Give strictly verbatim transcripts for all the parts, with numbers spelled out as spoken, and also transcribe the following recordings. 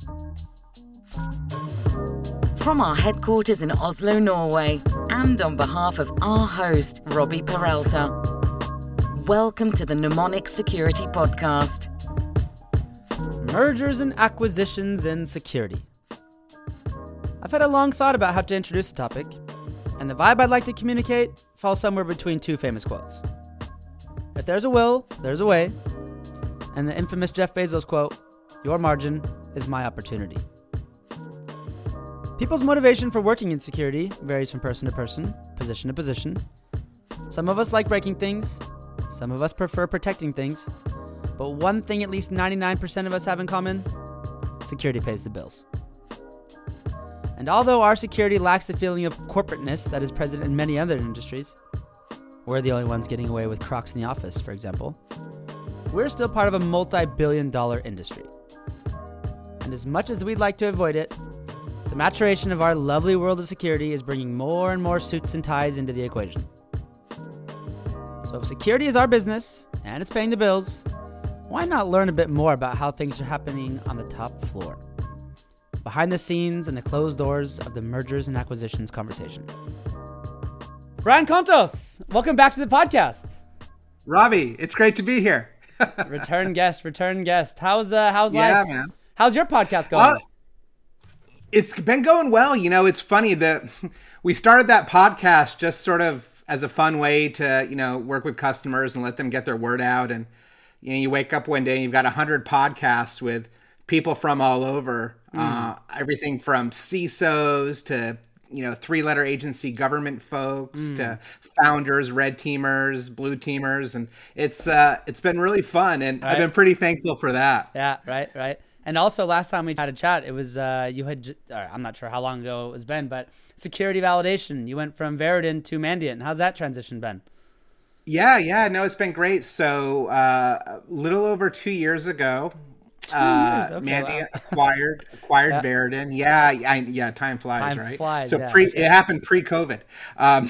From our headquarters in Oslo, Norway, and on behalf of our host, Robbie Peralta, welcome to the Mnemonic Security Podcast. Mergers and acquisitions in security. I've had a long thought about how to introduce the topic, and the vibe I'd like to communicate falls somewhere between two famous quotes. If there's a will, there's a way, and the infamous Jeff Bezos quote, "Your margin is my opportunity." People's motivation for working in security varies from person to person, position to position. Some of us like breaking things, some of us prefer protecting things, but one thing at least ninety-nine percent of us have in common: security pays the bills. And although our security lacks the feeling of corporateness that is present in many other industries, we're the only ones getting away with Crocs in the office, for example, we're still part of a multi-billion dollar industry. And as much as we'd like to avoid it, the maturation of our lovely world of security is bringing more and more suits and ties into the equation. So if security is our business, and it's paying the bills, why not learn a bit more about how things are happening on the top floor, behind the scenes and the closed doors of the mergers and acquisitions conversation? Brian Kontos, welcome back to the podcast. Robbie, it's great to be here. return guest, return guest. How's uh, how's yeah, life? Man. How's your podcast going? Uh, it's been going well. You know, it's funny that we started that podcast just sort of as a fun way to, you know, work with customers and let them get their word out. And, you know, you wake up one day and you've got a hundred podcasts with people from all over, mm. uh, everything from C I S Os to, you know, three-letter agency government folks mm. to founders, red teamers, blue teamers, and it's uh, it's been really fun, and right. I've been pretty thankful for that. Yeah, right, right. And also, last time we had a chat, it was uh, you had or I'm not sure how long ago it was been, but security validation. You went from Veridin to Mandiant. How's that transition been? Yeah, yeah, no, it's been great. So uh, a little over two years ago. Two years. Okay, Mandiant wow. acquired acquired yeah. Veridin. Yeah, I, yeah, time flies, time right? Flies, so yeah. pre it happened pre-COVID. Um,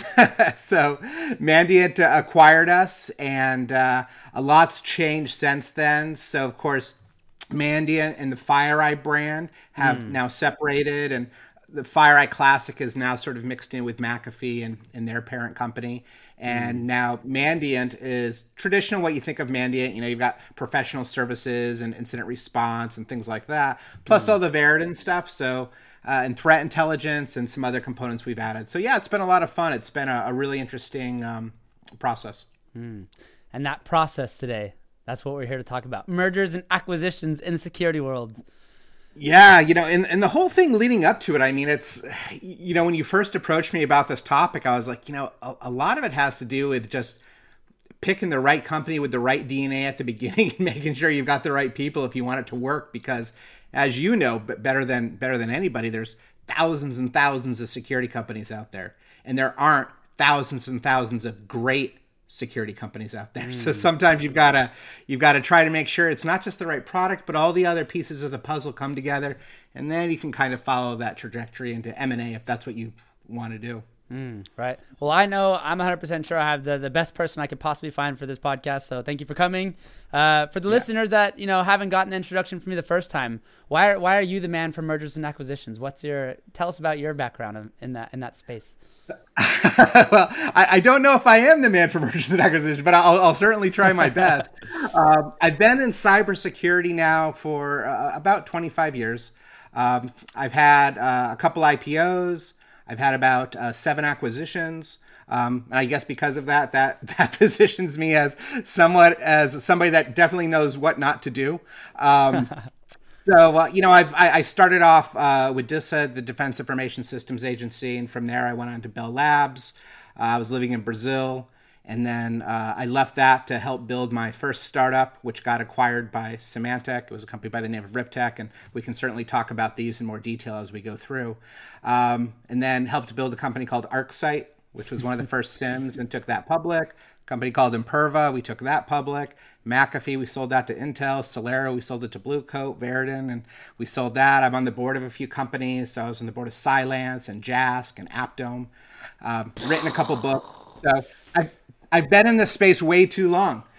so Mandiant uh, acquired us, and uh, a lot's changed since then. So of course, Mandiant and the FireEye brand have mm. now separated, and the FireEye Classic is now sort of mixed in with McAfee and, and their parent company. And mm. now Mandiant is traditional, what you think of Mandiant. You know, you've got professional services and incident response and things like that, plus mm. all the Veridin stuff. So, uh, and threat intelligence and some other components we've added. So yeah, it's been a lot of fun. It's been a, a really interesting um, process. Mm. And that process today, that's what we're here to talk about. Mergers and acquisitions in the security world. Yeah, you know, and, and the whole thing leading up to it, I mean, it's, you know, when you first approached me about this topic, I was like, you know, a, a lot of it has to do with just picking the right company with the right D N A at the beginning and making sure you've got the right people if you want it to work. Because as you know, but better than better than anybody, there's thousands and thousands of security companies out there, and there aren't thousands and thousands of great security companies out there. Mm. So sometimes you've got to you've got to try to make sure it's not just the right product, but all the other pieces of the puzzle come together, and then you can kind of follow that trajectory into M and A if that's what you want to do. Mm, right. Well, I know I'm one hundred percent sure I have the, the best person I could possibly find for this podcast. So thank you for coming. Uh, for the yeah. listeners that, you know, haven't gotten the introduction from me the first time, why are, why are you the man for mergers and acquisitions? What's your, tell us about your background in that, in that space. Well, I, I don't know if I am the man for mergers and acquisitions, but I'll, I'll certainly try my best. um, I've been in cybersecurity now for uh, about twenty-five years. Um, I've had uh, a couple I P Os. I've had about uh, seven acquisitions. Um, and I guess because of that, that that positions me as somewhat as somebody that definitely knows what not to do. Um, So, uh, you know, I've, I, I started off uh, with DISA, the Defense Information Systems Agency, and from there I went on to Bell Labs. Uh, I was living in Brazil, and then uh, I left that to help build my first startup, which got acquired by Symantec. It was a company by the name of Riptech, and we can certainly talk about these in more detail as we go through. Um, and then helped build a company called ArcSight, which was one of the first SIEMs, and took that public. A company called Imperva, we took that public. McAfee, we sold that to Intel. Celera, we sold it to Blue Coat. Veridin, and we sold that. I'm on the board of a few companies. So I was on the board of Cylance and Jask and Aptome. Um, written a couple books. So I've, I've been in this space way too long.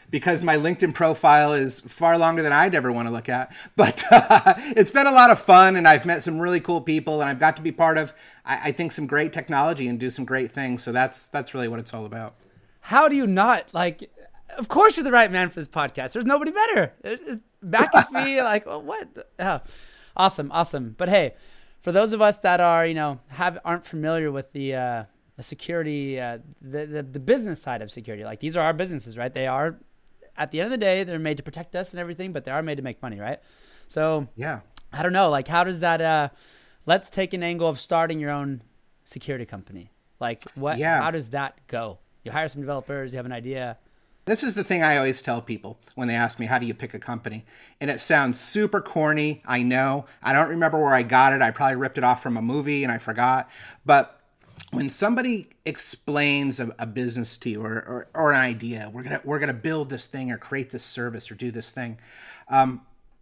because my LinkedIn profile is far longer than I'd ever want to look at. But uh, it's been a lot of fun, and I've met some really cool people, and I've got to be part of, I, I think, some great technology and do some great things. So that's that's really what it's all about. How do you not, like, of course you're the right man for this podcast. There's nobody better. McAfee, like, well, what? Yeah. Awesome, awesome. But hey, for those of us that are, you know, have aren't familiar with the uh, the security, uh, the, the the business side of security, like these are our businesses, right? They are, at the end of the day, they're made to protect us and everything, but they are made to make money, right? So yeah, I don't know, like how does that? Uh, let's take an angle of starting your own security company. Like what? Yeah. How does that go? You hire some developers, you have an idea. This is the thing I always tell people when they ask me, how do you pick a company? And it sounds super corny. I know. I don't remember where I got it. I probably ripped it off from a movie and I forgot. But when somebody explains a, a business to you or, or, or an idea, we're going to we're gonna build this thing or create this service or do this thing. Um,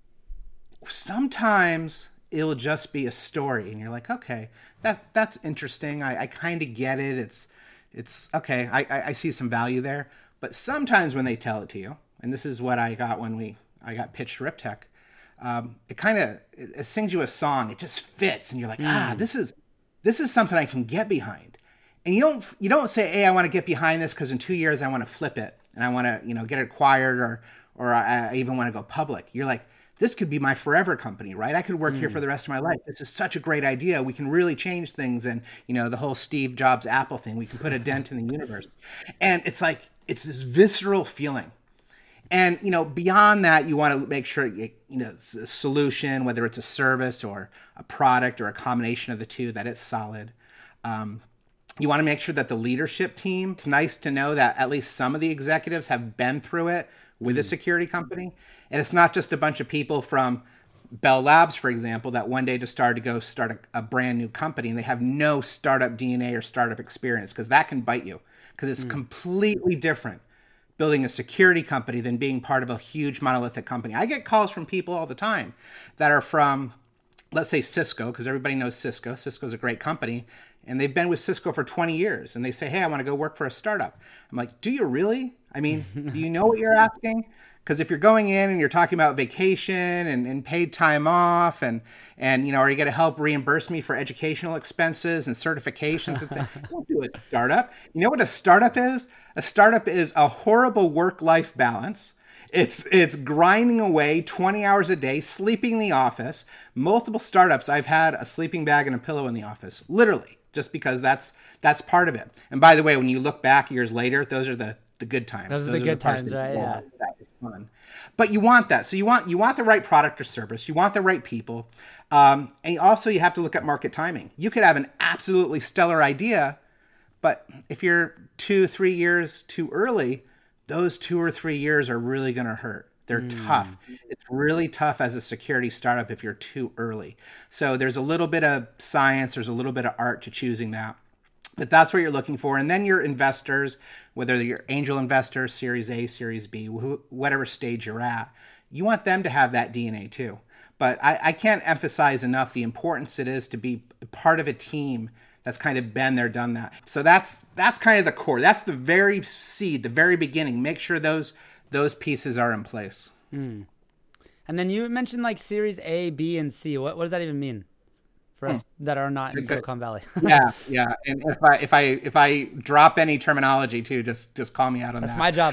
sometimes it'll just be a story and you're like, okay, that that's interesting. I, I kind of get it. It's, it's okay. I, I, I see some value there. But sometimes when they tell it to you, and this is what I got when we I got pitched RipTech, um, it kind of it, it sings you a song. It just fits, and you're like, mm. ah, this is this is something I can get behind. And you don't you don't say, hey, I want to get behind this because in two years I want to flip it and I want to you know get it acquired or or I, I even want to go public. You're like, this could be my forever company, right? I could work mm. here for the rest of my life. This is such a great idea. We can really change things, and you know the whole Steve Jobs Apple thing. We can put a dent in the universe, and it's like. It's this visceral feeling. And, you know, beyond that, you want to make sure, you, you know, it's a solution, whether it's a service or a product or a combination of the two, that it's solid. Um, you want to make sure that the leadership team, it's nice to know that at least some of the executives have been through it with mm-hmm. a security company. And it's not just a bunch of people from Bell Labs, for example, that one day just started to go start a, a brand new company and they have no startup D N A or startup experience, because that can bite you. Because it's mm. completely different building a security company than being part of a huge monolithic company. I get calls from people all the time that are from, let's say Cisco, because everybody knows Cisco. Cisco's a great company, and they've been with Cisco for twenty years, and they say, hey, I want to go work for a startup. I'm like, do you really? I mean, do you know what you're asking? Because if you're going in and you're talking about vacation and, and paid time off and, and, you know, are you going to help reimburse me for educational expenses and certifications and things? Don't do a startup. You know what a startup is? A startup is a horrible work-life balance. It's it's grinding away twenty hours a day, sleeping in the office. Multiple startups, I've had a sleeping bag and a pillow in the office, literally, just because that's that's part of it. And by the way, when you look back years later, those are the the good times. Those are Those the are good the parts times, that, right? Yeah. That is fun. But you want that. So you want you want the right product or service. You want the right people. Um, and also you have to look at market timing. You could have an absolutely stellar idea, but if you're two, three years too early, those two or three years are really going to hurt. They're mm. tough. It's really tough as a security startup if you're too early. So there's a little bit of science. There's a little bit of art to choosing that. But that's what you're looking for. And then your investors, whether you're angel investors, Series A, Series B, wh- whatever stage you're at, you want them to have that D N A too. But I, I can't emphasize enough the importance it is to be part of a team that's kind of been there, done that. So that's that's kind of the core. That's the very seed, the very beginning. Make sure those those pieces are in place. Mm. And then you mentioned like Series A, B, and C. What what does that even mean for us hmm. that are not in Silicon Valley? yeah, yeah. And if I if I if I drop any terminology too, just just call me out on that's that. That's my job.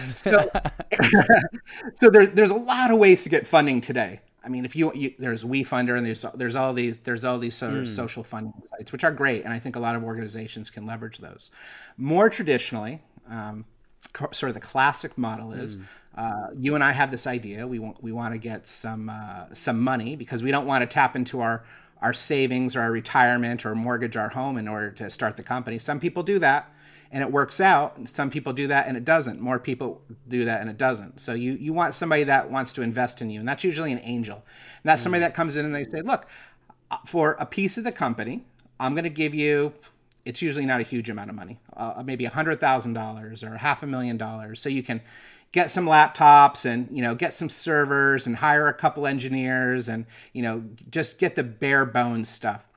so so there's there's a lot of ways to get funding today. I mean, if you, you there's WeFunder and there's there's all these there's all these sort of mm. social funding sites, which are great, and I think a lot of organizations can leverage those. More traditionally, um, co- sort of the classic model is mm. uh, you and I have this idea. We want we want to get some uh, some money because we don't want to tap into our our savings or our retirement or mortgage our home in order to start the company. Some people do that, and it works out. Some people do that and it doesn't. More people do that and it doesn't. So you, you want somebody that wants to invest in you, and that's usually an angel. And that's somebody that comes in and they say, look, for a piece of the company, I'm going to give you, it's usually not a huge amount of money, uh, maybe one hundred thousand dollars or half a million dollars. So you can get some laptops and, you know, get some servers and hire a couple engineers and, you know, just get the bare bones stuff.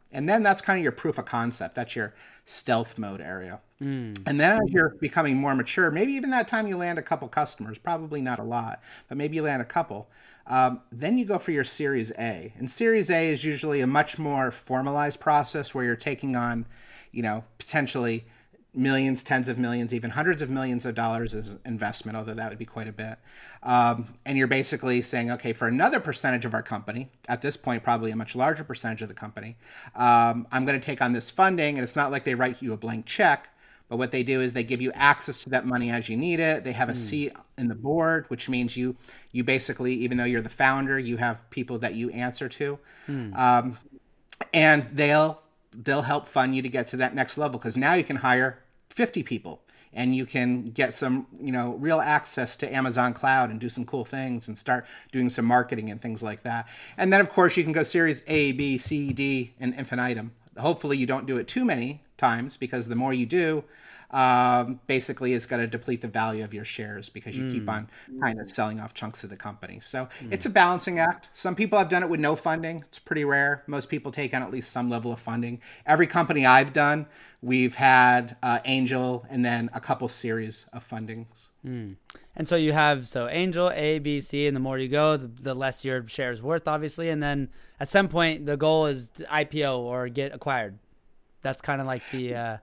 And then that's kind of your proof of concept. That's your stealth mode area. Mm. And then as you're becoming more mature, maybe even that time you land a couple customers, probably not a lot, but maybe you land a couple. Um, then you go for your Series A. And Series A is usually a much more formalized process where you're taking on, you know, potentially millions, tens of millions, even hundreds of millions of dollars as investment, although that would be quite a bit. Um, and you're basically saying, okay, for another percentage of our company, at this point, probably a much larger percentage of the company, um, I'm going to take on this funding. And it's not like they write you a blank check, but what they do is they give you access to that money as you need it. They have a mm. seat in the board, which means you, you basically, even though you're the founder, you have people that you answer to. Mm. Um, and they'll, they'll help fund you to get to that next level, because now you can hire fifty people and you can get some, you know, real access to Amazon Cloud and do some cool things and start doing some marketing and things like that. And then, of course, you can go Series A, B, C, D, and infinitum. Hopefully you don't do it too many times, because the more you do, um, basically it's going to deplete the value of your shares, because you mm. keep on kind of selling off chunks of the company. So mm. it's a balancing act. Some people have done it with no funding. It's pretty rare. Most people take on at least some level of funding. Every company I've done, we've had uh, angel and then a couple series of fundings. Mm. And so you have, so angel, A, B, C, and the more you go, the, the less your share is worth, obviously. And then at some point, the goal is to I P O or get acquired. That's kind of like the... Uh...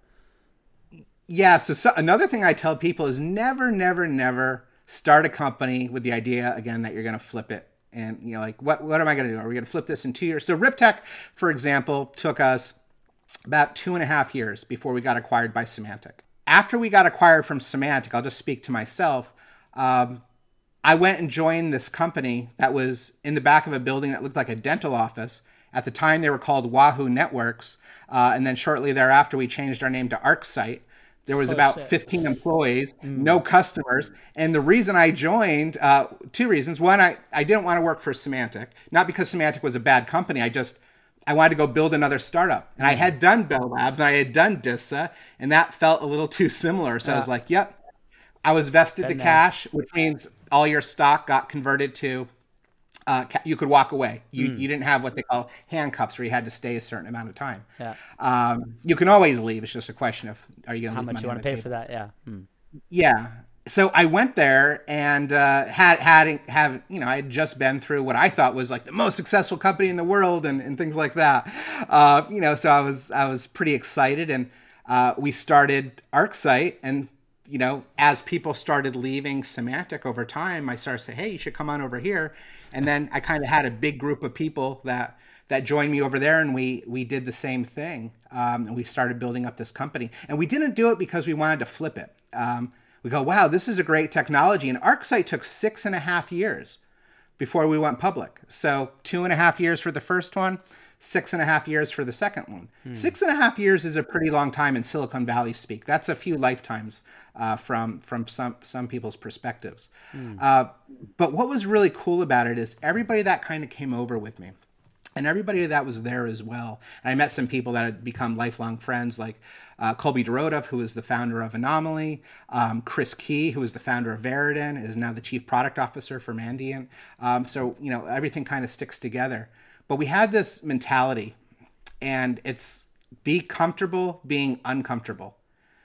Yeah, so, so another thing I tell people is never, never, never start a company with the idea, again, that you're going to flip it. And, you know, like, what, what am I going to do? Are we going to flip this in two years? So RipTech, for example, took us about two and a half years before we got acquired by Symantec. After we got acquired from Symantec, I'll just speak to myself, um, I went and joined this company that was in the back of a building that looked like a dental office. At the time, they were called Wahoo Networks. Uh, and then shortly thereafter, we changed our name to ArcSight. There was oh, about shit. fifteen employees, mm. no customers. And the reason I joined, uh, two reasons. One, I, I didn't want to work for Symantec. Not because Symantec was a bad company. I just, I wanted to go build another startup. And mm. I had done Bell Labs and I had done Dissa, and that felt a little too similar. So yeah. I was like, yep. I was vested Been to there. cash, which means all your stock got converted to, uh, you could walk away. You mm. you didn't have what they call handcuffs, where you had to stay a certain amount of time. Yeah. Um, you can always leave. It's just a question of, are you going to how leave much you want to pay table? for that? Yeah. Mm. Yeah. So I went there and uh, had had have you know I had just been through what I thought was like the most successful company in the world and, and things like that. Uh, you know, so I was I was pretty excited, and uh, we started ArcSight. And you know, as people started leaving Symantec over time, I started to say, hey, you should come on over here. And then I kind of had a big group of people that that joined me over there, and we we did the same thing. Um, and we started building up this company. And we didn't do it because we wanted to flip it. Um, we go, wow, this is a great technology. And ArcSight took six and a half years before we went public. So two and a half years for the first one, six and a half years for the second one. Hmm. Six and a half years is a pretty long time in Silicon Valley speak. That's a few lifetimes uh, from from some some people's perspectives. Hmm. Uh, but what was really cool about it is everybody that kind of came over with me, and everybody that was there as well. And I met some people that had become lifelong friends, like uh, Colby Dorotov, who is the founder of Anomaly, um, Chris Key, who is the founder of Veridin, is now the chief product officer for Mandiant. Um, so, you know, everything kind of sticks together. But we had this mentality, and it's be comfortable being uncomfortable.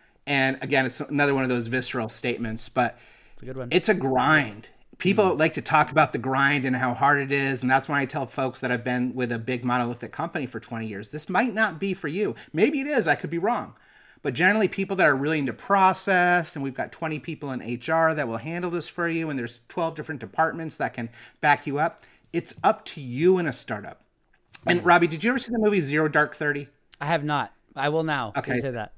And again, it's another one of those visceral statements, but it's a good one. It's a grind. People mm. like to talk about the grind and how hard it is. And that's when I tell folks that I've been with a big monolithic company for twenty years. This might not be for you. Maybe it is. I could be wrong. But generally, people that are really into process, and we've got twenty people in H R that will handle this for you, and there's twelve different departments that can back you up. It's up to you in a startup. And Robbie, did you ever see the movie Zero Dark Thirty? I have not. I will now. Okay. Can say that.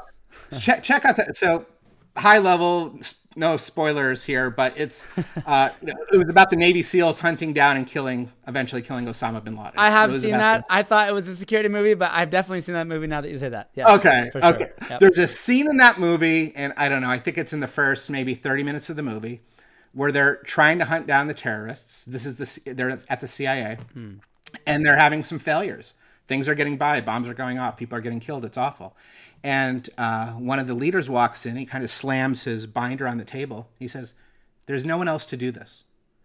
check check out that. So high level, no spoilers here, but it's uh, it was about the Navy SEALs hunting down and killing, eventually killing Osama bin Laden. I have seen that. The... I thought it was a security movie, but I've definitely seen that movie now that you say that. Yes, okay. For sure. Okay. Yep. There's a scene in that movie, and I don't know, I think it's in the first maybe thirty minutes of the movie, where they're trying to hunt down the terrorists. This is the they're at the C I A, hmm. and they're having some failures. Things are getting by. Bombs are going off. People are getting killed. It's awful. And uh, one of the leaders walks in. He kind of slams his binder on the table. He says, "There's no one else to do this.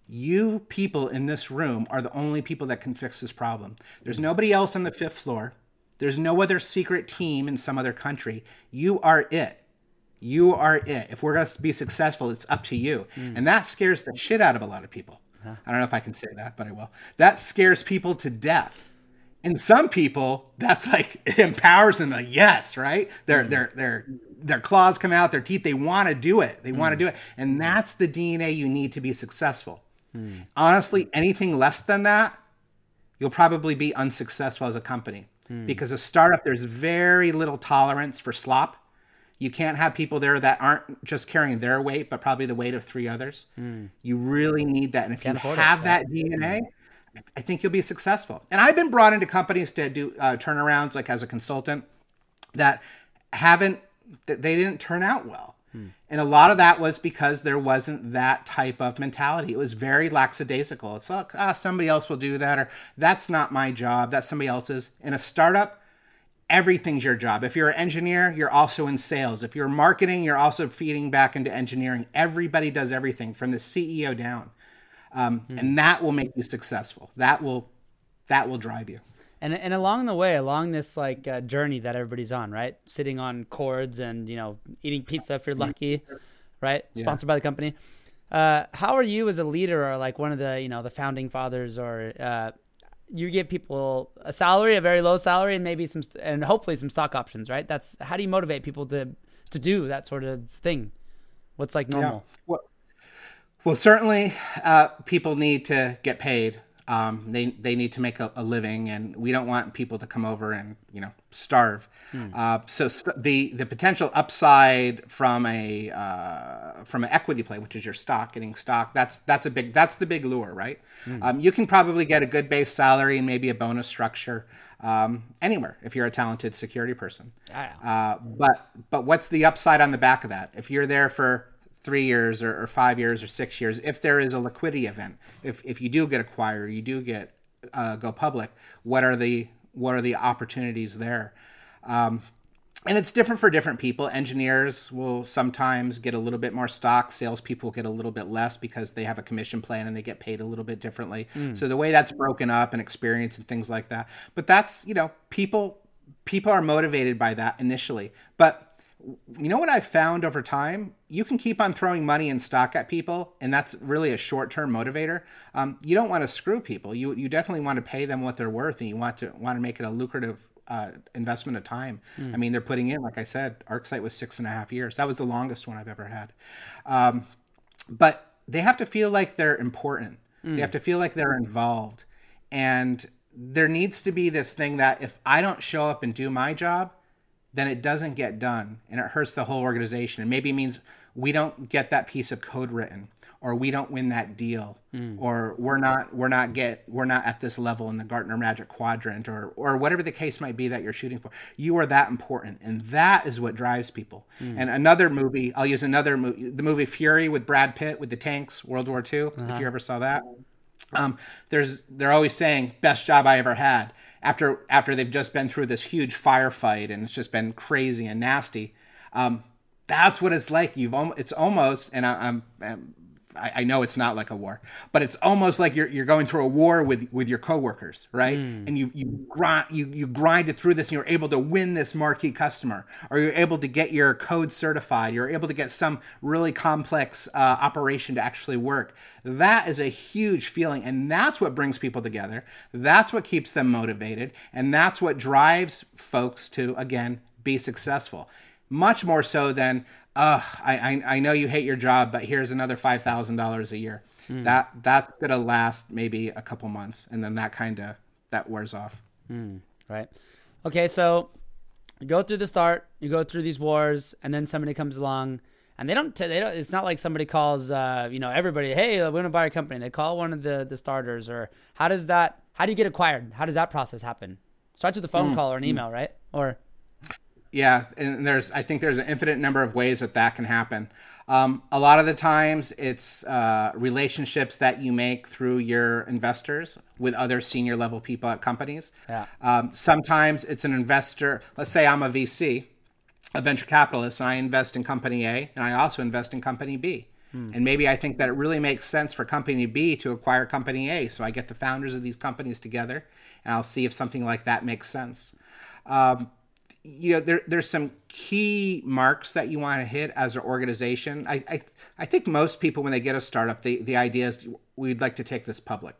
You people in this room are the only people that can fix this problem. There's nobody else on the fifth floor. There's no other secret team in some other country. You are it. You are it. If we're going to be successful, it's up to you. Mm. And that scares the shit out of a lot of people. Huh. I don't know if I can say that, but I will. That scares people to death. And some people, that's like, it empowers them. Like, yes, right? Their, mm. their, their, their claws come out, their teeth. They want to do it. They mm. want to do it. And that's the D N A you need to be successful. Mm. Honestly, anything less than that, you'll probably be unsuccessful as a company. Mm. Because a startup, there's very little tolerance for slop. You can't have people there that aren't just carrying their weight, but probably the weight of three others. Mm. You really need that. And if can't you have it, that D N A, I think you'll be successful. And I've been brought into companies to do uh, turnarounds, like as a consultant, that haven't, that they didn't turn out well. Mm. And a lot of that was because there wasn't that type of mentality. It was very lackadaisical. It's like, ah, somebody else will do that, or that's not my job, that's somebody else's. In a startup, everything's your job. If you're an engineer, you're also in sales. If you're marketing, you're also feeding back into engineering. Everybody does everything from the C E O down. Um, mm. And that will make you successful. That will, that will drive you. And and along the way, along this like uh, journey that everybody's on, right? Sitting on cords and, you know, eating pizza if you're lucky, right? Sponsored yeah. by the company. Uh, how are you as a leader or like one of the, you know, the founding fathers, or uh, you give people a salary, a very low salary, and maybe some, and hopefully some stock options, right? That's, how do you motivate people to, to do that sort of thing? What's like normal? Yeah. Well, well, certainly uh, people need to get paid. Um, they, they need to make a, a living, and we don't want people to come over and, you know, starve. Hmm. Uh, so st- the, the potential upside from a, uh, from an equity play, which is your stock, getting stock, that's, that's a big, that's the big lure, right? Hmm. Um, you can probably get a good base salary and maybe a bonus structure, um, anywhere if you're a talented security person. Uh, but, but what's the upside on the back of that? If you're there for three years or, or five years or six years, if there is a liquidity event, if if you do get acquired, you do get uh, go public, what are the what are the opportunities there? Um, and it's different for different people. Engineers will sometimes get a little bit more stock. Salespeople get a little bit less because they have a commission plan and they get paid a little bit differently. Mm. So the way that's broken up and experience and things like that. But that's, you know, people people are motivated by that initially. But you know what I've found over time? You can keep on throwing money and stock at people, and that's really a short-term motivator. Um, you don't want to screw people. You you definitely want to pay them what they're worth, and you want to want to make it a lucrative uh, investment of time. Mm. I mean, they're putting in, like I said, ArcSight was six and a half years. That was the longest one I've ever had. Um, but they have to feel like they're important. Mm. They have to feel like they're involved. And there needs to be this thing that if I don't show up and do my job, then it doesn't get done, and it hurts the whole organization. And maybe it means we don't get that piece of code written, or we don't win that deal, mm. or we're not we're not get we're not at this level in the Gartner Magic Quadrant, or or whatever the case might be that you're shooting for. You are that important, and that is what drives people. Mm. And another movie, I'll use another movie, the movie Fury with Brad Pitt with the tanks, World War Two. Uh-huh. If you ever saw that, um, there's they're always saying best job I ever had. After after they've just been through this huge firefight and it's just been crazy and nasty, um, that's what it's like. You've it's almost, and I, I'm, I'm I know it's not like a war, but it's almost like you're you're going through a war with, with your coworkers, right? Mm. And you you grind you you grind it through this, and you're able to win this marquee customer, or you're able to get your code certified. You're able to get some really complex uh, operation to actually work. That is a huge feeling, and that's what brings people together. That's what keeps them motivated, and that's what drives folks to, again, be successful. Much more so than, uh, I, I I know you hate your job, but here's another five thousand dollars a year. Mm. That that's gonna last maybe a couple months, and then that kind of that wears off. Mm, right. Okay, so you go through the start, you go through these wars, and then somebody comes along. And they don't, t- they don't, it's not like somebody calls, uh, you know, everybody, hey, we want to buy a company. They call one of the, the starters, or how does that, how do you get acquired? How does that process happen? Starts with a phone mm. call or an email, right? Or. Yeah. And there's, I think there's an infinite number of ways that that can happen. Um, a lot of the times it's uh, relationships that you make through your investors with other senior level people at companies. Yeah. Um, sometimes it's an investor. Let's say I'm a V C. A venture capitalist, and I invest in company A, and I also invest in company B. Hmm. And maybe I think that it really makes sense for company B to acquire company A. So I get the founders of these companies together, and I'll see if something like that makes sense. Um, you know, there, there's some key marks that you want to hit as an organization. I, I, I think most people, when they get a startup, the, the idea is we'd like to take this public.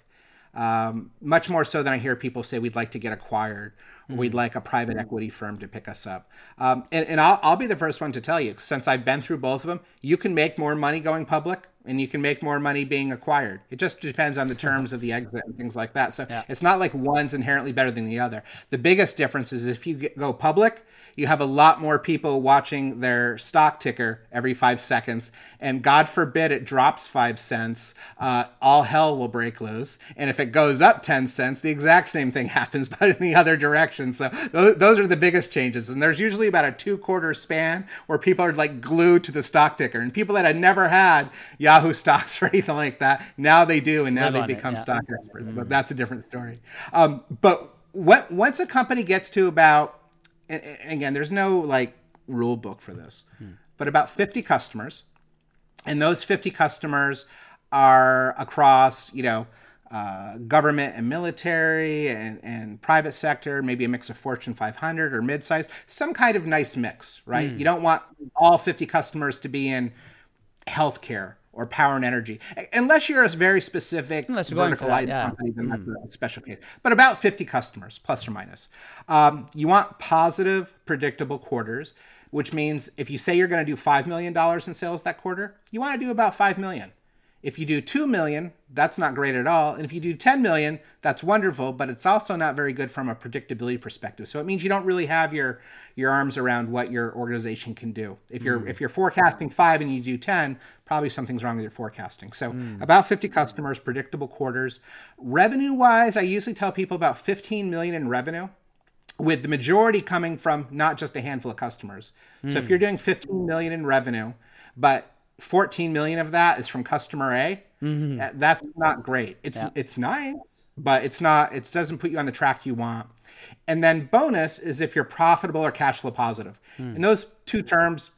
Um, much more so than I hear people say we'd like to get acquired, or mm-hmm. we'd like a private equity firm to pick us up. Um, and and I'll, I'll be the first one to tell you, since I've been through both of them, you can make more money going public and you can make more money being acquired. It just depends on the terms of the exit and things like that. So yeah. It's not like one's inherently better than the other. The biggest difference is if you get, go public, you have a lot more people watching their stock ticker every five seconds. And God forbid it drops five cents, uh, all hell will break loose. And if it goes up ten cents, the exact same thing happens, but in the other direction. So those, those are the biggest changes. And there's usually about a two quarter span where people are like glued to the stock ticker. And people that had never had Yahoo stocks or anything like that, now they do. And now Live they become it, yeah. stock experts. Mm-hmm. But that's a different story. Um, but what, once a company gets to about, and again, there's no like rule book for this, hmm. but about fifty customers, and those fifty customers are across, you know, uh, government and military and, and private sector, maybe a mix of Fortune five hundred or mid-size, some kind of nice mix, right? Hmm. You don't want all fifty customers to be in healthcare or power and energy, unless you're a very specific verticalized yeah. company, then that's mm. a special case. But about fifty customers, plus or minus. Um, you want positive, predictable quarters, which means if you say you're going to do five million dollars in sales that quarter, you want to do about five million dollars. If you do two million dollars, that's not great at all. And if you do ten million dollars, that's wonderful, but it's also not very good from a predictability perspective. So it means you don't really have your your arms around what your organization can do. If you're mm. if you're forecasting five and you do ten, probably something's wrong with your forecasting. So mm. about fifty customers, predictable quarters. Revenue-wise, I usually tell people about fifteen million dollars in revenue, with the majority coming from not just a handful of customers. Mm. So if you're doing fifteen million dollars in revenue, but fourteen million dollars of that is from customer A, mm-hmm. that's not great. It's yeah. it's nice, but it's not, it doesn't put you on the track you want. And then bonus is if you're profitable or cash flow positive. Mm. And those two terms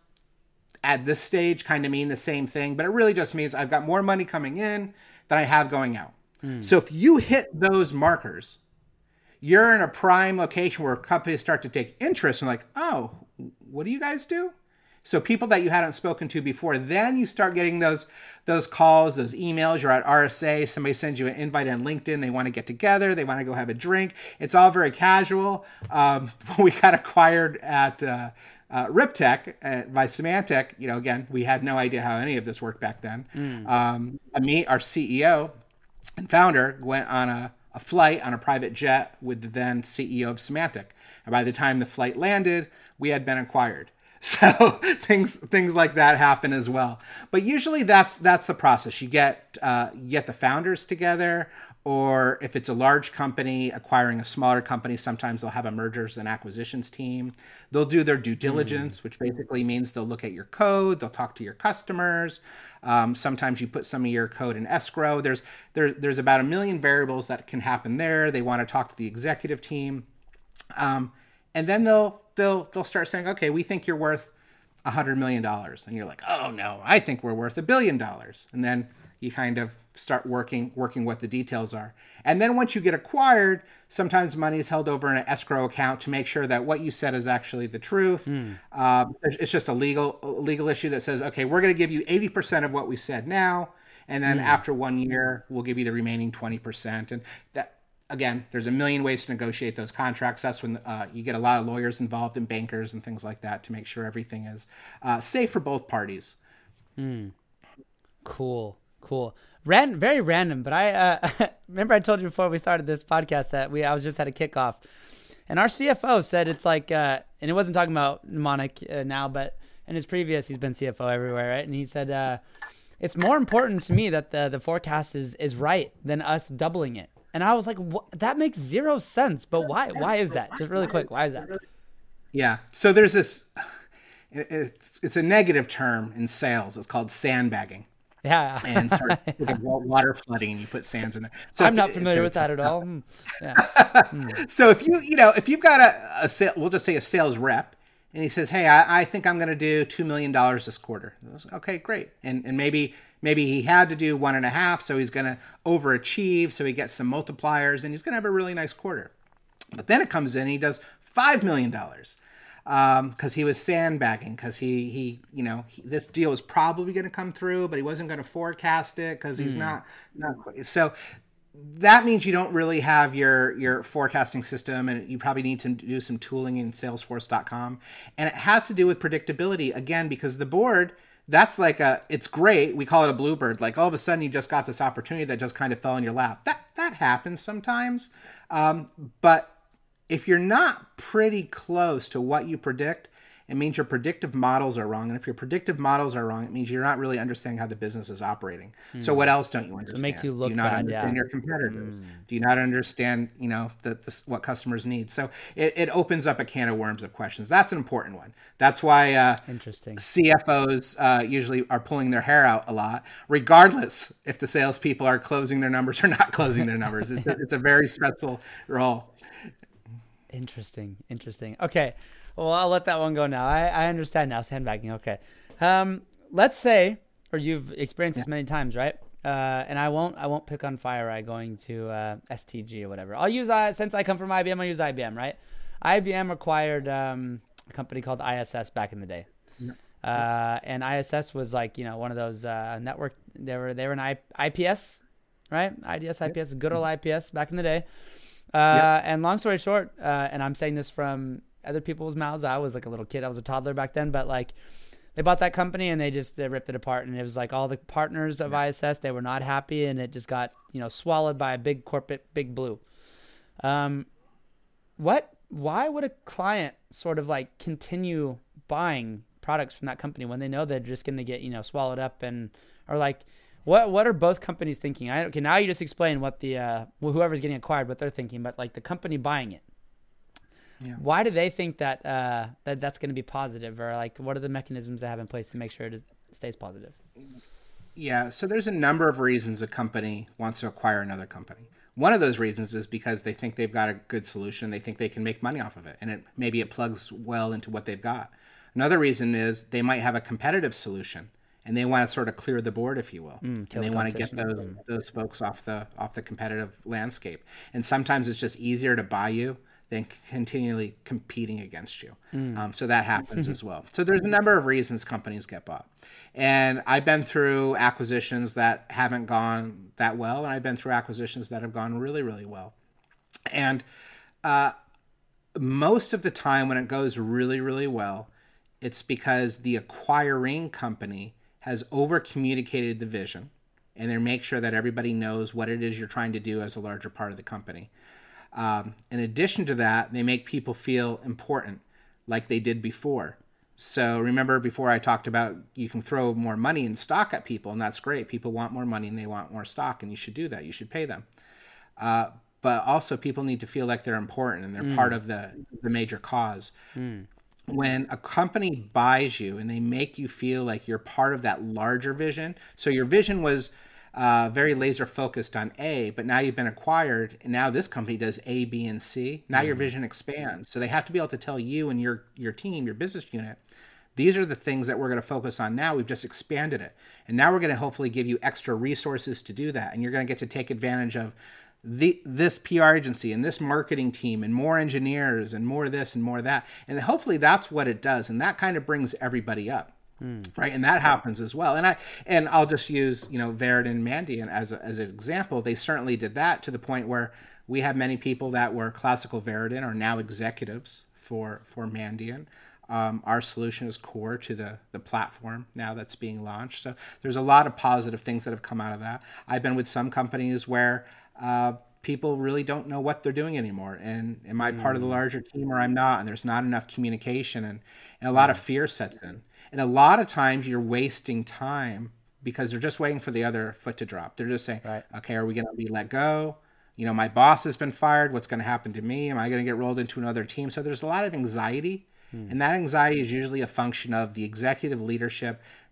at this stage kind of mean the same thing, but it really just means I've got more money coming in than I have going out. Mm. So if you hit those markers, you're in a prime location where companies start to take interest and like, oh, what do you guys do? So people that you hadn't spoken to before, then you start getting those those calls, those emails. You're at R S A, somebody sends you an invite on LinkedIn. They want to get together. They want to go have a drink. It's all very casual. Um, we got acquired at uh, uh, Riptech uh, by Symantec. You know, again, we had no idea how any of this worked back then. Mm. Um, me, our C E O and founder, went on a, a flight on a private jet with the then C E O of Symantec. And by the time the flight landed, we had been acquired. So things things like that happen as well. But usually that's that's the process. You get uh, you get the founders together, or if it's a large company acquiring a smaller company, sometimes they'll have a mergers and acquisitions team. They'll do their due diligence, mm. which basically means they'll look at your code, they'll talk to your customers. Um, sometimes you put some of your code in escrow. There's there, there's about a million variables that can happen there. They want to talk to the executive team. Um, and then they'll they'll they'll start saying, okay, we think you're worth a hundred million dollars, and you're like, oh no, I think we're worth a billion dollars, and then you kind of start working working what the details are. And then once you get acquired, sometimes money is held over in an escrow account to make sure that what you said is actually the truth. Mm. Uh, it's just a legal a legal issue that says, okay, we're going to give you eighty percent of what we said now, and then mm. after one year, we'll give you the remaining twenty percent, and that. Again, there's a million ways to negotiate those contracts. That's when uh, you get a lot of lawyers involved and bankers and things like that to make sure everything is uh, safe for both parties. Mm. Cool, cool. Ran- very random, but I uh, remember I told you before we started this podcast that we I was just at a kickoff, and our C F O said it's like, uh, and it wasn't talking about Mnemonic uh, now, but in his previous, he's been C F O everywhere, right? And he said uh, it's more important to me that the the forecast is is right than us doubling it. And I was like, what? That makes zero sense. But why? Why is that? Just really quick, why is that? Yeah. So there's this, it's, it's a negative term in sales. It's called sandbagging. Yeah. And sort of like water flooding, and you put sands in there. So I'm not familiar with that at all. Yeah. So if you, you know, if you've got a, a sale, we'll just say a sales rep, and he says, hey, I, I think I'm going to do two million dollars this quarter. Was, okay, great. And and maybe maybe he had to do one and a half, so he's going to overachieve, so he gets some multipliers, and he's going to have a really nice quarter. But then it comes in, and he does five million dollars because um, he was sandbagging, because he, he, you know, he, this deal was probably going to come through, but he wasn't going to forecast it because he's mm. not, not. So that means you don't really have your, your forecasting system, and you probably need to do some tooling in Salesforce dot com. And it has to do with predictability, again, because the board, that's like a, it's great. We call it a bluebird. Like all of a sudden you just got this opportunity that just kind of fell in your lap. That, that happens sometimes. Um, but if you're not pretty close to what you predict, it means your predictive models are wrong. And if your predictive models are wrong, it means you're not really understanding how the business is operating. Mm. So what else don't you understand? So it makes you look Do you not bad, understand yeah. your competitors? Mm. Do you not understand, you know, the, the, what customers need? So it, it opens up a can of worms of questions. That's an important one. That's why uh, Interesting. C F Os uh, usually are pulling their hair out a lot, regardless if the salespeople are closing their numbers or not closing their numbers. It's, a, it's a very stressful role. Interesting. Interesting. Okay. Well, I'll let that one go now. I, I understand now. Sandbagging. Okay. Um, let's say, or you've experienced yeah. this many times, right? Uh, and I won't, I won't pick on FireEye going to uh, S T G or whatever. I'll use, uh, since I come from I B M, I'll use I B M, right? I B M acquired um, a company called I S S back in the day. Yeah. Uh, and I S S was like, you know, one of those uh, network, they were, they were an I, IPS, right? I D S, I P S, good old I P S back in the day. Uh, yep. And long story short, uh, and I'm saying this from other people's mouths. I was like a little kid. I was a toddler back then, but like they bought that company and they just, they ripped it apart. And it was like all the partners of I S S, they were not happy, and it just got, you know, swallowed by a big corporate, big blue. Um, what, why would a client sort of like continue buying products from that company when they know they're just going to get, you know, swallowed up? And, or like, What what are both companies thinking? I, okay, now you just explain what the uh, whoever's getting acquired, what they're thinking, but like the company buying it. Yeah. Why do they think that uh, that that's going to be positive, or like what are the mechanisms they have in place to make sure it stays positive? Yeah, so there's a number of reasons a company wants to acquire another company. One of those reasons is because they think they've got a good solution. They think they can make money off of it, and it maybe it plugs well into what they've got. Another reason is they might have a competitive solution, and they want to sort of clear the board, if you will, mm, and they want to get those those folks off the off the competitive landscape. And sometimes it's just easier to buy you than continually competing against you. Mm. Um, so that happens as well. So there's a number of reasons companies get bought. And I've been through acquisitions that haven't gone that well, and I've been through acquisitions that have gone really, really well. And uh, most of the time when it goes really, really well, it's because the acquiring company has over-communicated the vision, and they make sure that everybody knows what it is you're trying to do as a larger part of the company. Um, in addition to that, they make people feel important like they did before. So remember before I talked about you can throw more money in stock at people, and that's great. People want more money and they want more stock, and you should do that. You should pay them. Uh, but also people need to feel like they're important and they're mm. part of the, the major cause. Mm. When a company buys you and they make you feel like you're part of that larger vision, so your vision was uh, very laser focused on A, but now you've been acquired, and now this company does A, B, and C. Now mm-hmm. your vision expands. So they have to be able to tell you and your your team, your business unit, these are the things that we're going to focus on now. We've just expanded it. And now we're going to hopefully give you extra resources to do that. And you're going to get to take advantage of the this P R agency and this marketing team and more engineers and more this and more that. And hopefully that's what it does. And that kind of brings everybody up. Mm. Right. And that happens as well. And I and I'll just use, you know, Verid and Mandiant as a, as an example. They certainly did that to the point where we have many people that were classical Verid are now executives for for Mandiant. Um, our solution is core to the the platform now that's being launched. So there's a lot of positive things that have come out of that. I've been with some companies where uh, people really don't know what they're doing anymore. And am I mm. part of the larger team or I'm not? And there's not enough communication, and, and a lot mm. of fear sets in. And a lot of times you're wasting time because they're just waiting for the other foot to drop. They're just saying, right. okay, are we going to be let go? You know, my boss has been fired. What's going to happen to me? Am I going to get rolled into another team? So there's a lot of anxiety. Hmm. And that anxiety is usually a function of the executive leadership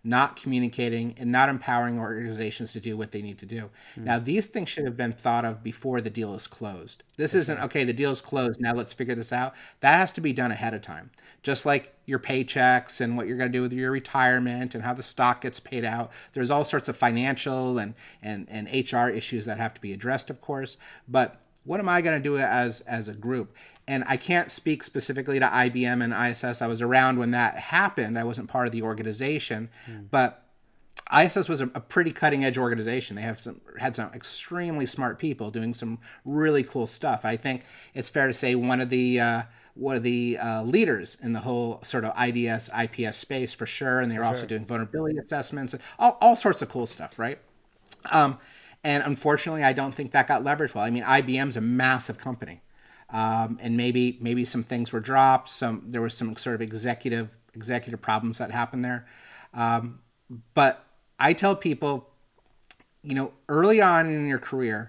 not communicating, and not empowering organizations to do what they need to do. Mm. Now, these things should have been thought of before the deal is closed. This For isn't, sure. okay, the deal is closed, now let's figure this out. That has to be done ahead of time. Just like your paychecks and what you're going to do with your retirement and how the stock gets paid out. There's all sorts of financial and, and, and H R issues that have to be addressed, of course. But what am I going to do as, as a group? And I can't speak specifically to I B M and I S S. I was around when that happened. I wasn't part of the organization, mm. but I S S was a, a pretty cutting edge organization. They have some had some extremely smart people doing some really cool stuff. I think it's fair to say one of the uh, one of the uh, leaders in the whole sort of I D S, I P S space for sure. And they were for also sure. doing vulnerability assessments and all, all sorts of cool stuff, right? Um, and unfortunately, I don't think that got leveraged well. I mean, I B M's a massive company. Um, and maybe maybe some things were dropped. Some there was some sort of executive executive problems that happened there. Um, but I tell people, you know, early on in your career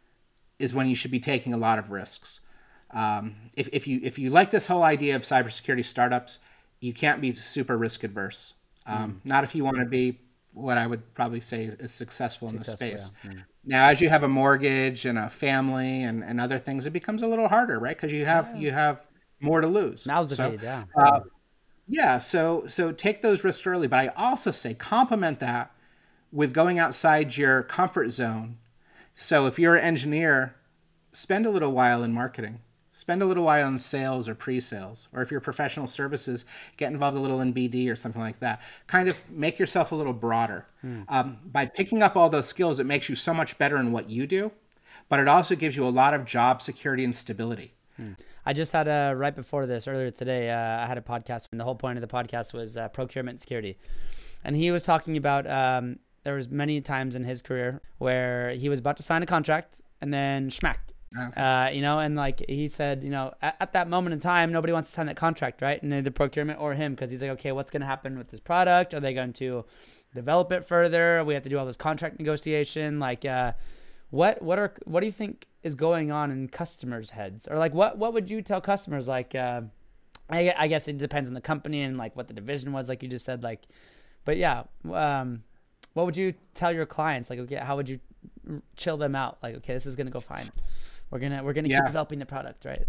is when you should be taking a lot of risks. Um, if if you if you like this whole idea of cybersecurity startups, you can't be super risk adverse. Um, mm. Not if you want to be what I would probably say is successful, successful in the space. Yeah. Mm. Now, as you have a mortgage and a family and, and other things, it becomes a little harder, right? Because you have yeah. you have more to lose. Now's the so, fade, yeah. Uh, yeah, so so take those risks early. But I also say complement that with going outside your comfort zone. So if you're an engineer, spend a little while in marketing. Spend a little while in sales or pre-sales. Or if you're professional services, get involved a little in B D or something like that. Kind of make yourself a little broader. Mm. Um, by picking up all those skills, it makes you so much better in what you do, but it also gives you a lot of job security and stability. Mm. I just had a, right before this, earlier today, uh, I had a podcast, and the whole point of the podcast was uh, procurement security. And he was talking about, um, there was many times in his career where he was about to sign a contract and then schmack. Okay. Uh, you know, and like he said, you know, at, at that moment in time, nobody wants to sign that contract, right? And either procurement or him, because he's like, okay, what's going to happen with this product? Are they going to develop it further? We have to do all this contract negotiation. Like, uh, what, what are, what do you think is going on in customers' heads? Or like, what, what would you tell customers? Like, uh, I, I guess it depends on the company and like what the division was, like you just said, like, but yeah, um, what would you tell your clients? Like, okay, how would you chill them out? Like, okay, this is going to go fine. We're gonna we're gonna yeah. keep developing the product, right?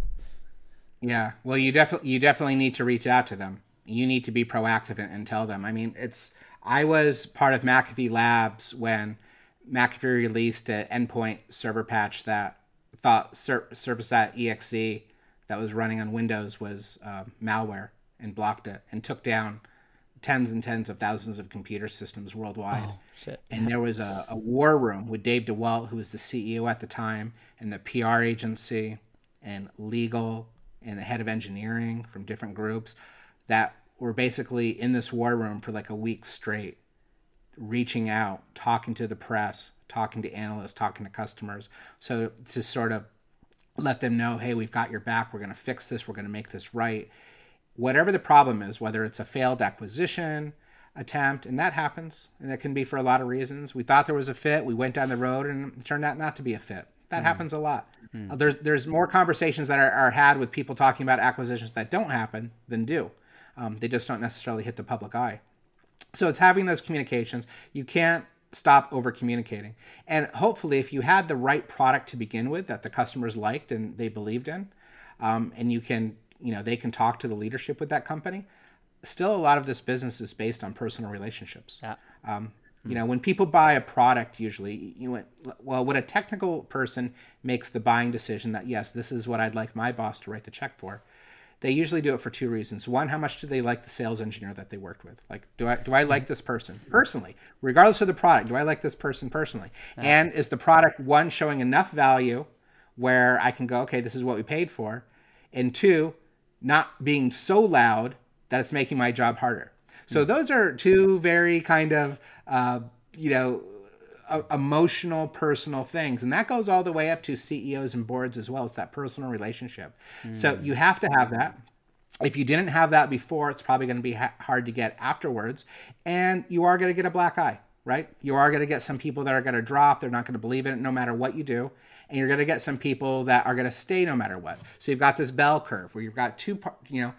Yeah. Well, you definitely you definitely need to reach out to them. You need to be proactive and, and tell them. I mean, it's I was part of McAfee Labs when McAfee released an endpoint server patch that thought Ser- Service.exe that was running on Windows was uh, malware and blocked it and took down tens and tens of thousands of computer systems worldwide. Oh, shit. And there was a, a war room with Dave DeWalt, who was the C E O at the time, and the P R agency and legal and the head of engineering from different groups that were basically in this war room for like a week straight, reaching out, talking to the press, talking to analysts, talking to customers. So to sort of let them know, hey, we've got your back. We're going to fix this. We're going to make this right. Whatever the problem is, whether it's a failed acquisition attempt, and that happens, and that can be for a lot of reasons. We thought there was a fit. We went down the road, and it turned out not to be a fit. That mm. happens a lot. Mm. Uh, there's there's more conversations that are, are had with people talking about acquisitions that don't happen than do. Um, they just don't necessarily hit the public eye. So it's having those communications. You can't stop over communicating. And hopefully, if you had the right product to begin with that the customers liked and they believed in, um, and you can you know, they can talk to the leadership with that company. Still, a lot of this business is based on personal relationships. Yeah. Um, you know, when people buy a product, usually, you know, well, when a technical person makes the buying decision that, yes, this is what I'd like my boss to write the check for, they usually do it for two reasons. One, how much do they like the sales engineer that they worked with? Like, do I do I like this person personally, regardless of the product? Do I like this person personally? Yeah. And is the product, one, showing enough value where I can go, okay, this is what we paid for, and two, not being so loud that it's making my job harder. So mm. those are two very kind of, uh, you know, uh, emotional, personal things. And that goes all the way up to C E Os and boards as well. It's that personal relationship. Mm. So you have to have that. If you didn't have that before, it's probably going to be ha- hard to get afterwards. And you are going to get a black eye, right? You are going to get some people that are going to drop. They're not going to believe it no matter what you do. And you're going to get some people that are going to stay no matter what. So you've got this bell curve where you've got two, you know,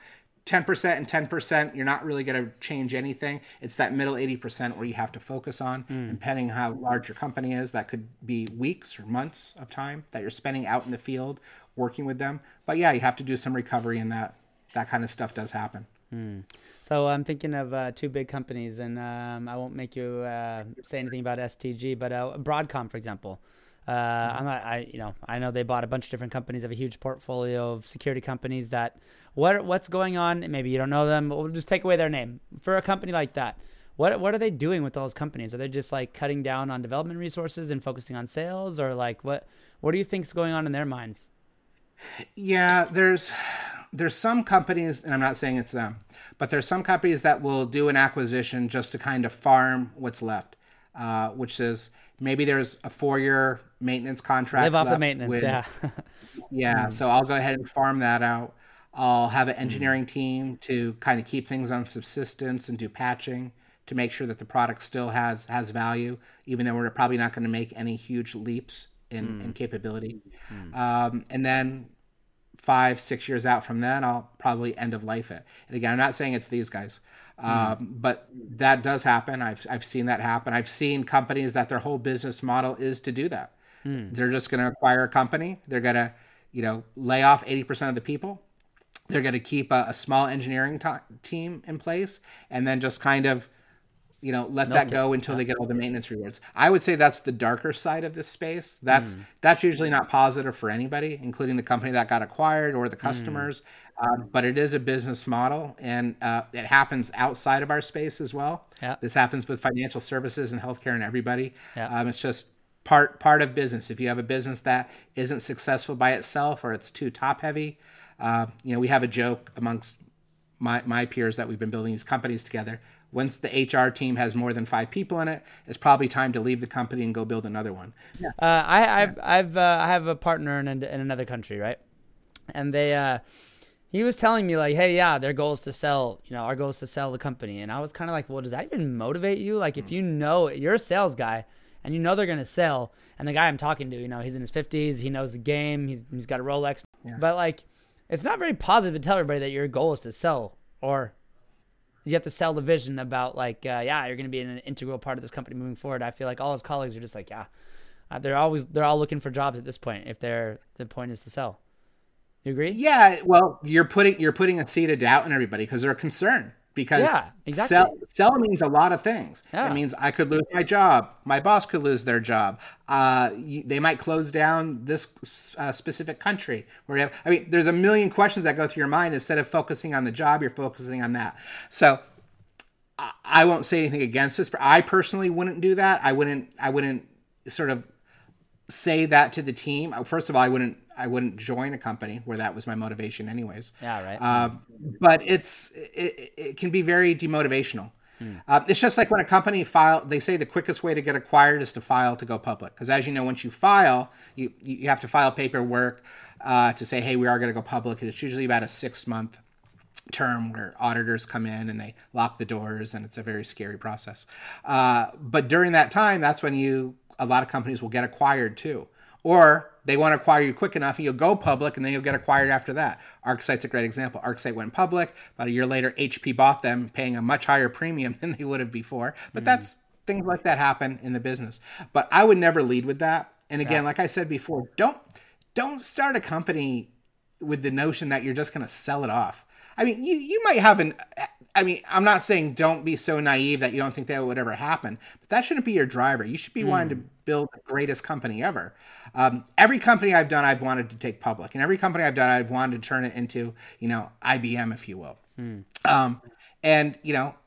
ten percent and ten percent, you're not really going to change anything. It's that middle eighty percent where you have to focus on. Mm. Depending how large your company is, that could be weeks or months of time that you're spending out in the field working with them. But yeah, you have to do some recovery, and that that kind of stuff does happen. Mm. So I'm thinking of uh, two big companies, and um, I won't make you uh, say anything about S T G, but uh, Broadcom, for example. Uh, I'm not, I, you know, I know they bought a bunch of different companies, have a huge portfolio of security companies that what, what's going on? Maybe you don't know them, but we'll just take away their name for a company like that. What, what are they doing with all those companies? Are they just like cutting down on development resources and focusing on sales, or like what, what do you think is going on in their minds? Yeah, there's, there's some companies, and I'm not saying it's them, but there's some companies that will do an acquisition just to kind of farm what's left, uh, which is, maybe there's a four-year maintenance contract. Live off the maintenance, with, yeah. yeah, mm. So I'll go ahead and farm that out. I'll have an engineering mm. team to kind of keep things on subsistence and do patching to make sure that the product still has has value, even though we're probably not going to make any huge leaps in, mm. in capability. Mm. Um, and then five, six years out from then, I'll probably end of life it. And again, I'm not saying it's these guys. Um, mm. But that does happen. I've I've seen that happen. I've seen companies that their whole business model is to do that. Mm. They're just going to acquire a company. They're going to, you know, lay off eighty percent of the people. They're going to keep a, a small engineering t- team in place, and then just kind of, you know, let Milk that go it. until yeah. they get all the maintenance rewards. I would say that's the darker side of this space. That's mm. that's usually not positive for anybody, including the company that got acquired or the customers. Mm. Um, but it is a business model, and uh, it happens outside of our space as well. Yeah. This happens with financial services and healthcare and everybody. Yeah. Um, it's just part part of business. If you have a business that isn't successful by itself, or it's too top heavy, uh, you know, we have a joke amongst my my peers that we've been building these companies together. Once the H R team has more than five people in it, it's probably time to leave the company and go build another one. Yeah. Uh, I, I've I've uh, I have a partner in, in another country, right? And they. Uh, He was telling me like, hey, yeah, their goal is to sell, you know, our goal is to sell the company. And I was kind of like, well, does that even motivate you? Like, if you know you're a sales guy and you know they're going to sell, and the guy I'm talking to, you know, he's in his fifties, he knows the game, he's he's got a Rolex. Yeah. But like, it's not very positive to tell everybody that your goal is to sell, or you have to sell the vision about like, uh, yeah, you're going to be an integral part of this company moving forward. I feel like all his colleagues are just like, yeah, uh, they're always, they're all looking for jobs at this point if they're, the point is to sell. You agree? Yeah. Well, you're putting you're putting a seed of doubt in everybody because they're concerned. Because yeah, exactly. sell, sell means a lot of things. Yeah. It means I could lose my job. My boss could lose their job. Uh, you, they might close down this uh, specific country. Where you have, I mean, there's a million questions that go through your mind. Instead of focusing on the job, you're focusing on that. So I, I won't say anything against this, but I personally wouldn't do that. I wouldn't. I wouldn't sort of say that to the team. First of all, I wouldn't. I wouldn't join a company where that was my motivation anyways. Yeah, right. Um, but it's it, it can be very demotivational. Hmm. Uh, it's just like when a company file, they say the quickest way to get acquired is to file to go public. Because as you know, once you file, you you have to file paperwork uh, to say, hey, we are going to go public. And it's usually about a six month term where auditors come in and they lock the doors, and it's a very scary process. Uh, but during that time, that's when you a lot of companies will get acquired too. Or they want to acquire you quick enough and you'll go public and then you'll get acquired after that. ArcSight's a great example. ArcSight went public. About a year later, H P bought them, paying a much higher premium than they would have before. But mm. that's things like that happen in the business. But I would never lead with that. And again, yeah. like I said before, don't don't start a company with the notion that you're just going to sell it off. I mean, you, you might have an... I mean, I'm not saying don't be so naive that you don't think that would ever happen, but that shouldn't be your driver. You should be mm. wanting to build the greatest company ever. Um, every company I've done, I've wanted to take public, and every company I've done, I've wanted to turn it into, you know, I B M, if you will. Mm. Um, and, you know,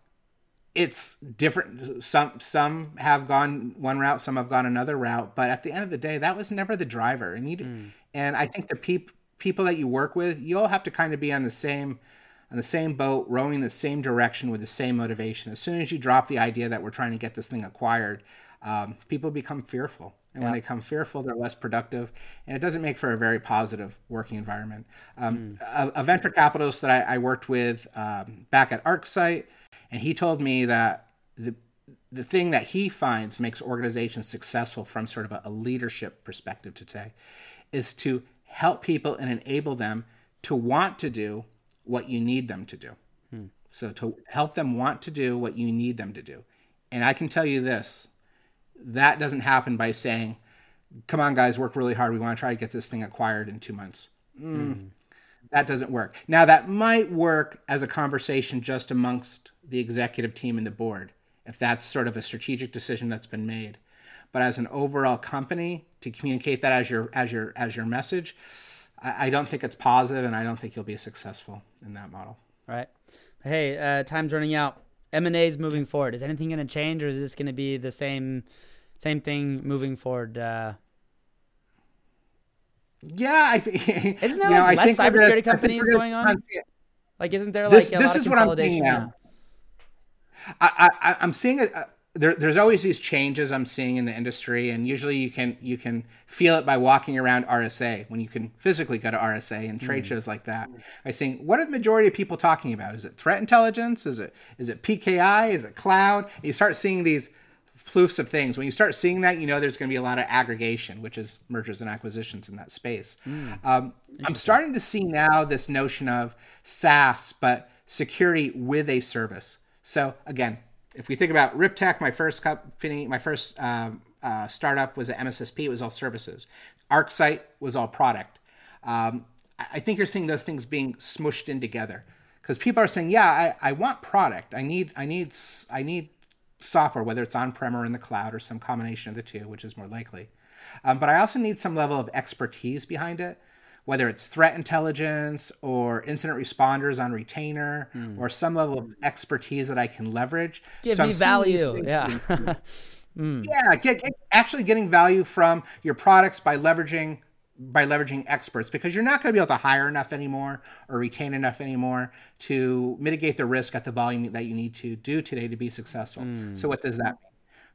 it's different. Some, some have gone one route, some have gone another route, but at the end of the day, that was never the driver. And you, mm. and I think the peop, people that you work with, you all have to kind of be on the same on the same boat, rowing the same direction with the same motivation. As soon as you drop the idea that we're trying to get this thing acquired, um, people become fearful. And yeah. when they become fearful, they're less productive. And it doesn't make for a very positive working environment. Um, mm. a, a venture capitalist that I, I worked with um, back at ArcSight, and he told me that the the thing that he finds makes organizations successful from sort of a, a leadership perspective today is to help people and enable them to want to do what you need them to do. Hmm. So to help them want to do what you need them to do. And I can tell you this, that doesn't happen by saying, come on, guys, work really hard. We want to try to get this thing acquired in two months. Mm, mm. That doesn't work. Now, that might work as a conversation just amongst the executive team and the board, if that's sort of a strategic decision that's been made. But as an overall company, to communicate that as your as your as your message, I, I don't think it's positive, and I don't think you'll be successful in that model. All right. Hey, uh, time's running out. M and A's moving forward. Is anything going to change, or is this going to be the same same thing moving forward? Uh, yeah, I think. Isn't there like know, less cybersecurity companies going on? Like, isn't there like this, a this lot is of what I'm seeing now? I, I, I'm seeing a, there. There's always these changes I'm seeing in the industry, and usually you can you can feel it by walking around R S A when you can physically go to R S A and trade mm. shows like that. I think, what are the majority of people talking about? Is it threat intelligence? Is it is it P K I? Is it cloud? And you start seeing these floofs of things. When you start seeing that, you know there's going to be a lot of aggregation, which is mergers and acquisitions in that space. Mm. Um, I'm starting to see now this notion of SaaS, but security with a service. So again, if we think about RipTech, my first company, my first um, uh, startup was at M S S P. It was all services. ArcSight was all product. Um, I think you're seeing those things being smushed in together because people are saying, "Yeah, I, I want product. I need, I need, I need software, whether it's on-prem or in the cloud or some combination of the two, which is more likely. Um, but I also need some level of expertise behind it." Whether it's threat intelligence or incident responders on retainer mm. or some level of expertise that I can leverage. Give so me value. Yeah. mm. Yeah. Get, get, actually getting value from your products by leveraging, by leveraging experts, because you're not going to be able to hire enough anymore or retain enough anymore to mitigate the risk at the volume that you need to do today to be successful. Mm. So what does that mean?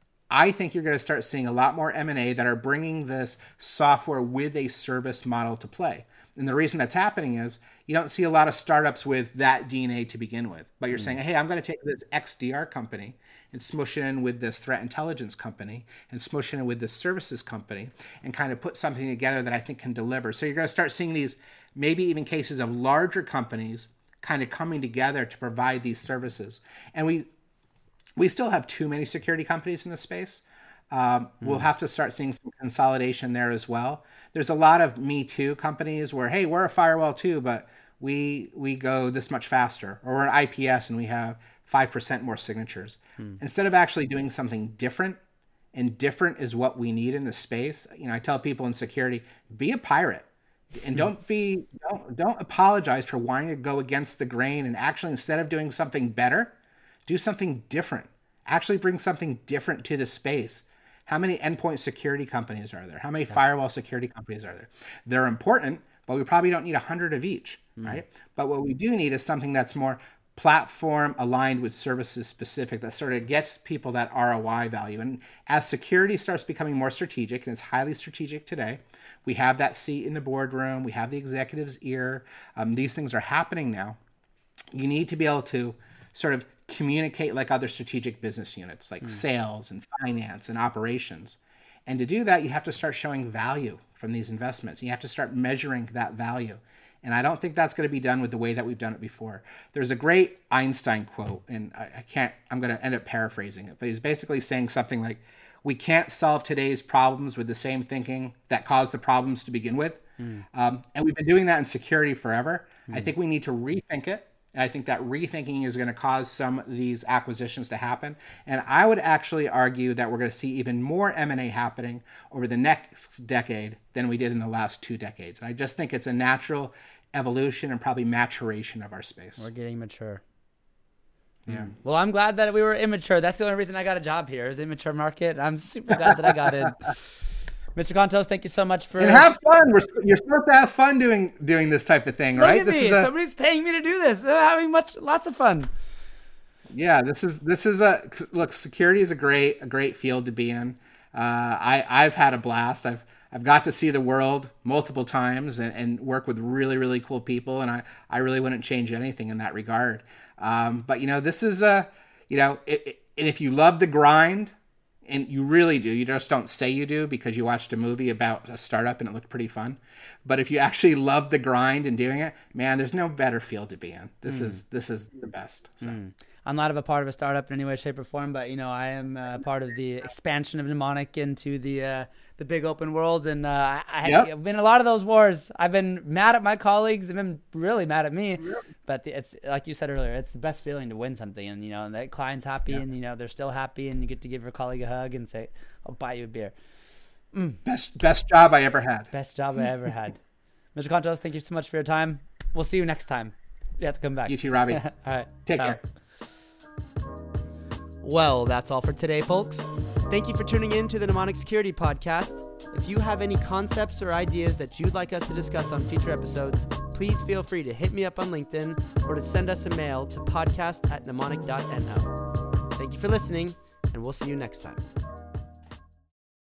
I think you're going to start seeing a lot more M and A that are bringing this software with a service model to play. And the reason that's happening is you don't see a lot of startups with that D N A to begin with. But you're mm. saying, hey, I'm going to take this X D R company and smush it in with this threat intelligence company and smush it in with this services company and kind of put something together that I think can deliver. So you're going to start seeing these maybe even cases of larger companies kind of coming together to provide these services. And we We still have too many security companies in this space. Um, mm. We'll have to start seeing some consolidation there as well. There's a lot of Me Too companies where, hey, we're a firewall too, but we we go this much faster. Or we're an I P S and we have five percent more signatures. Mm. Instead of actually doing something different, and different is what we need in this space. You know, I tell people in security, be a pirate. And don't be don't don't apologize for wanting to go against the grain, and actually, instead of doing something better, do something different. Actually bring something different to the space. How many endpoint security companies are there? How many yeah. firewall security companies are there? They're important, but we probably don't need a hundred of each, mm. right? But what we do need is something that's more platform aligned with services specific, that sort of gets people that R O I value. And as security starts becoming more strategic, and it's highly strategic today, we have that seat in the boardroom, we have the executive's ear. Um, these things are happening now. You need to be able to sort of communicate like other strategic business units, like mm. sales and finance and operations. And to do that, you have to start showing value from these investments. You have to start measuring that value. And I don't think that's going to be done with the way that we've done it before. There's a great Einstein quote, and I, I can't, I'm going to end up paraphrasing it, but he's basically saying something like, we can't solve today's problems with the same thinking that caused the problems to begin with. Mm. Um, and we've been doing that in security forever. Mm. I think we need to rethink it. And I think that rethinking is going to cause some of these acquisitions to happen. And I would actually argue that we're going to see even more M and A happening over the next decade than we did in the last two decades. And I just think it's a natural evolution and probably maturation of our space. We're getting mature. Yeah. Mm. Well, I'm glad that we were immature. That's the only reason I got a job here is immature market. I'm super glad that I got in. Mister Contos, thank you so much for... And have fun. We're, you're supposed to have fun doing doing this type of thing, Look right? At this me. is a, Somebody's paying me to do this. I'm having much, lots of fun. Yeah, this is this is a look. Security is a great a great field to be in. Uh, I I've had a blast. I've I've got to see the world multiple times and, and work with really really cool people, and I I really wouldn't change anything in that regard. Um, but you know, this is a you know, it, it, and if you love the grind, And you really do. You just don't say you do because you watched a movie about a startup and it looked pretty fun. But if you actually love the grind and doing it, man, there's no better field to be in. This mm. is this is the best. So. Mm. I'm not of a part of a startup in any way, shape, or form, but you know, I am uh, part of the expansion of Mnemonic into the uh, the big open world, and uh, I, yep. I've been in a lot of those wars. I've been mad at my colleagues; they've been really mad at me. Yep. But the, it's like you said earlier, it's the best feeling to win something, and you know, and the client's happy, yep. and you know, they're still happy, and you get to give your colleague a hug and say, "I'll buy you a beer." Mm. Best best job I ever had. Best job I ever had. Mister Contos, thank you so much for your time. We'll see you next time. You have to come back. You too, Robbie. All right, take ciao. care. Well, that's all for today, folks. Thank you for tuning in to the Mnemonic Security Podcast. If you have any concepts or ideas that you'd like us to discuss on future episodes, please feel free to hit me up on LinkedIn or to send us a mail to podcast at mnemonic dot no. Thank you for listening, and we'll see you next time.